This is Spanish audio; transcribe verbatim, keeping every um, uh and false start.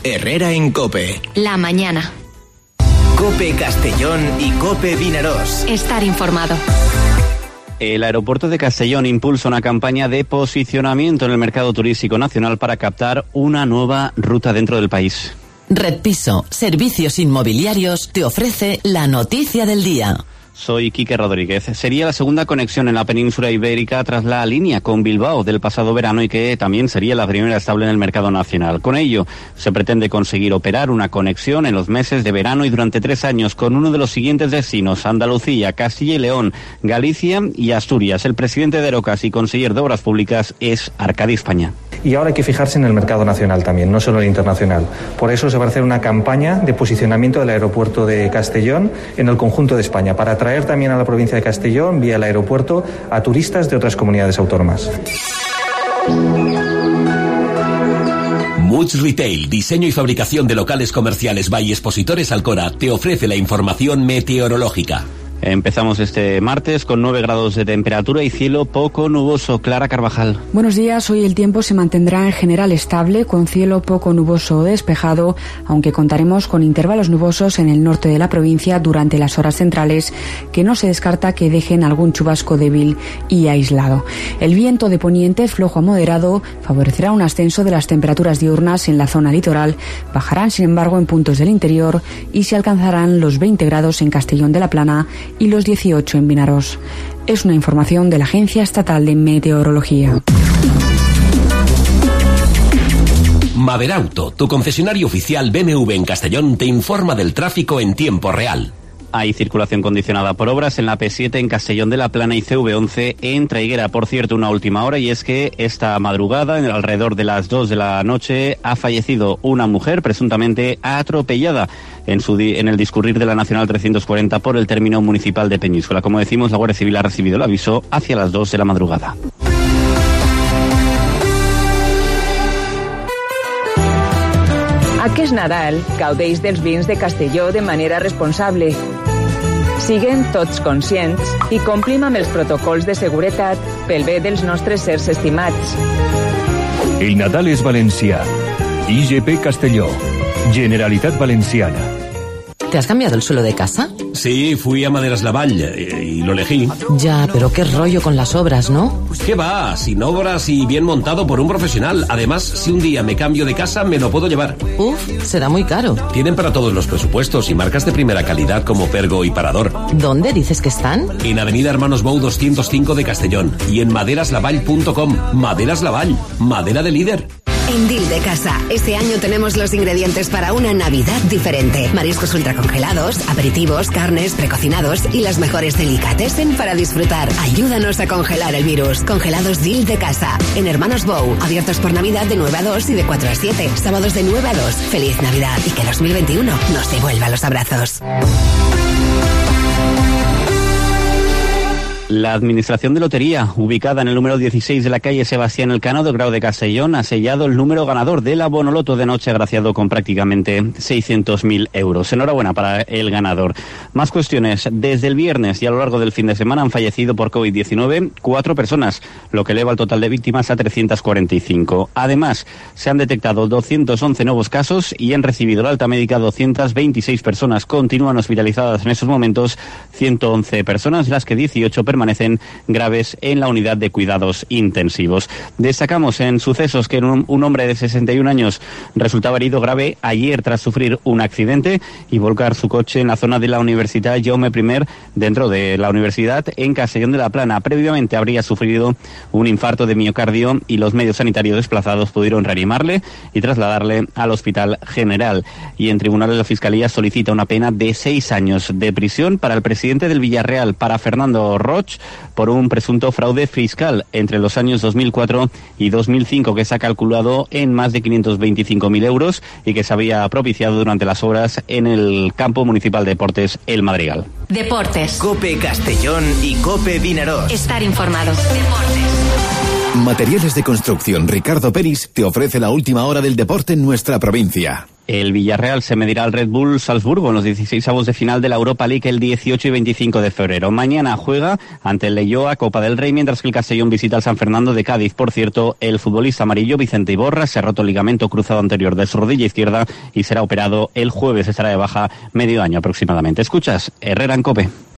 Herrera en COPE. La mañana. COPE Castellón y COPE Vinaròs. Estar informado. El aeropuerto de Castellón impulsa una campaña de posicionamiento en el mercado turístico nacional para captar una nueva ruta dentro del país. Red Piso, servicios inmobiliarios, te ofrece la noticia del día. Soy Quique Rodríguez. Sería la segunda conexión en la península ibérica tras la línea con Bilbao del pasado verano y que también sería la primera estable en el mercado nacional. Con ello, se pretende conseguir operar una conexión en los meses de verano y durante tres años con uno de los siguientes destinos: Andalucía, Castilla y León, Galicia y Asturias. El presidente de Aerocas y conseller de Obras Públicas es Arcadi España. Y ahora hay que fijarse en el mercado nacional también, no solo en el internacional. Por eso se va a hacer una campaña de posicionamiento del aeropuerto de Castellón en el conjunto de España, para atraer también a la provincia de Castellón, vía el aeropuerto, a turistas de otras comunidades autónomas. Much Retail, diseño y fabricación de locales comerciales by Expositores Alcora, te ofrece la información meteorológica. Empezamos este martes con nueve grados de temperatura y cielo poco nuboso. Clara Carvajal. Buenos días. Hoy el tiempo se mantendrá en general estable, con cielo poco nuboso o despejado, aunque contaremos con intervalos nubosos en el norte de la provincia durante las horas centrales, que no se descarta que dejen algún chubasco débil y aislado. El viento de poniente, flojo a moderado, favorecerá un ascenso de las temperaturas diurnas en la zona litoral. Bajarán, sin embargo, en puntos del interior y se alcanzarán los veinte grados en Castellón de la Plana y los dieciocho en Vinaròs. Es una información de la Agencia Estatal de Meteorología. Maderauto, tu concesionario oficial B M W en Castellón, te informa del tráfico en tiempo real. Hay circulación condicionada por obras en la P siete en Castellón de la Plana y C V once en Traiguera. Por cierto, una última hora, y es que esta madrugada, en alrededor de las dos de la noche, ha fallecido una mujer presuntamente atropellada en, su di- en el discurrir de la Nacional trescientos cuarenta por el término municipal de Peñíscola. Como decimos, la Guardia Civil ha recibido el aviso hacia las dos de la madrugada. Aquest Nadal, gaudeix dels vins de Castelló de manera responsable. Siguem tots conscients i complim amb els protocols de seguretat pel bé dels nostres sers estimats. El Nadal és valencià. I G P Castelló. Generalitat Valenciana. ¿Te has cambiado el suelo de casa? Sí, fui a Maderas Lavall y lo elegí. Ya, pero qué rollo con las obras, ¿no? ¿Qué va? Sin obras y bien montado por un profesional. Además, si un día me cambio de casa, me lo puedo llevar. Uf, será muy caro. Tienen para todos los presupuestos y marcas de primera calidad como Pergo y Parador. ¿Dónde dices que están? En Avenida Hermanos Bou doscientos cinco de Castellón y en maderas lavall punto com. Maderas Lavall, madera de líder. En Deal de Casa, este año tenemos los ingredientes para una Navidad diferente. Mariscos ultracongelados, aperitivos, carnes, precocinados y las mejores delicatessen para disfrutar. Ayúdanos a congelar el virus. Congelados Deal de Casa. En Hermanos Bou, abiertos por Navidad de nueve a dos y de cuatro a siete. Sábados de nueve a dos. Feliz Navidad y que dos mil veintiuno nos devuelva los abrazos. La Administración de Lotería, ubicada en el número dieciséis de la calle Sebastián Elcano del Grau de Castellón, ha sellado el número ganador de la Bonoloto de noche, agraciado con prácticamente seiscientos mil euros. Enhorabuena para el ganador. Más cuestiones. Desde el viernes y a lo largo del fin de semana han fallecido por covid diecinueve cuatro personas, lo que eleva el total de víctimas a trescientos cuarenta y cinco. Además, se han detectado doscientos once nuevos casos y han recibido la alta médica doscientas veintiséis personas. Continúan hospitalizadas en esos momentos ciento once personas, las que dieciocho permanecen permanecen graves en la unidad de cuidados intensivos. Destacamos en sucesos que un, un hombre de sesenta y un años resultaba herido grave ayer tras sufrir un accidente y volcar su coche en la zona de la Universidad Jaume I, dentro de la universidad en Castellón de la Plana. Previamente habría sufrido un infarto de miocardio y los medios sanitarios desplazados pudieron reanimarle y trasladarle al Hospital General. Y en tribunales la Fiscalía solicita una pena de seis años de prisión para el presidente del Villarreal, para Fernando Roig, por un presunto fraude fiscal entre los años dos mil cuatro y dos mil cinco que se ha calculado en más de quinientos veinticinco mil euros y que se había propiciado durante las obras en el campo municipal de deportes El Madrigal. Deportes. COPE Castellón y COPE Vinaròs. Estar informado. Deportes. Materiales de construcción Ricardo Peris te ofrece la última hora del deporte en nuestra provincia. El Villarreal se medirá al Red Bull Salzburgo en los dieciseisavos de final de la Europa League el dieciocho y veinticinco de febrero. Mañana juega ante el Leioa Copa del Rey, mientras que el Castellón visita al San Fernando de Cádiz. Por cierto, el futbolista amarillo Vicente Iborra se ha roto el ligamento cruzado anterior de su rodilla izquierda y será operado el jueves. Estará de baja medio año aproximadamente. Escuchas Herrera en COPE.